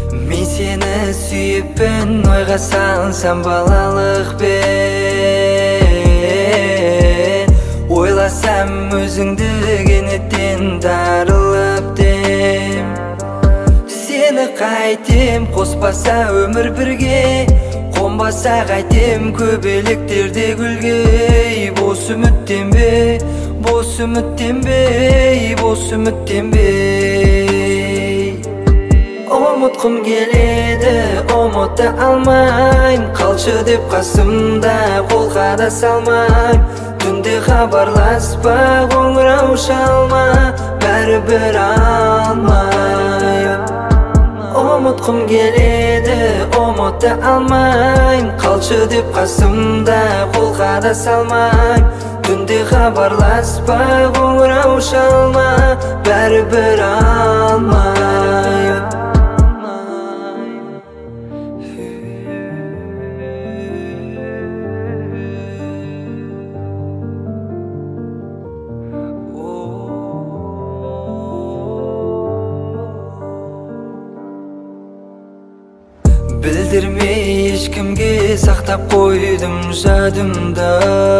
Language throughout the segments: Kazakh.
Мен сені сүйіппін, ойға салсам балалықпен. Ойласам өзіңді кенеттен тарылып дем. Сені қайтем, қоспаса өмір бірге, қонбаса қайтем көбелектерде гүлге. Бос үміттенбе, бос үміттенбе, бос үміттенбе. Ұмытқым келеді, ұмыта алмайм, қалшы деп қасымда, қолға да салмайм. Түнде хабарласпа, қоңырау шалма, бәрібір алмайм. Ұмытқым келеді, ұмыта алмайм, қалшы деп қасымда, қолға да салмайм. Түнде хабарласпа, қоңырау шалма, бәрібір алмайм. Білдірмей ешкімге сақтап қойдым жадымда.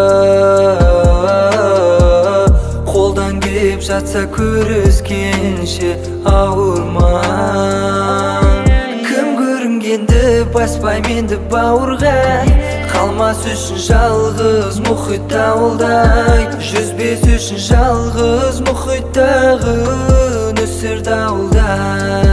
Қолдан кеп жатса көріскенше ауырма. Кім көрінгенді баспай менді бауырға, қалмас үшін жалғыз мұхит ауылдай, жүзбес үшін жалғыз мұхиттағы нөсер дауылдай.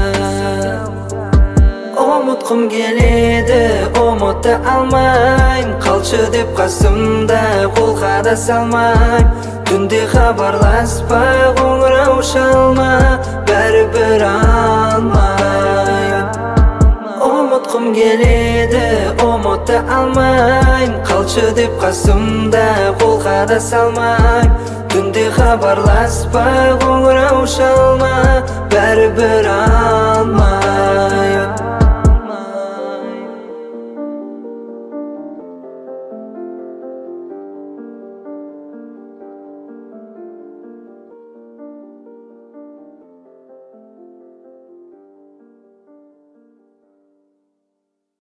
Ұмытқым келеді, ұмыта алмайм, қалшы деп қасымда, қолға да салмайм. Түнде хабарласпа, қоңырау шалма, бәрібір алмайм. Ұмытқым келеді, ұмыта алмайм, қалшы деп қасымда, қолға да салмайм. Түнде хабарласпа, қоңырау шалма, бәрібір алмайм.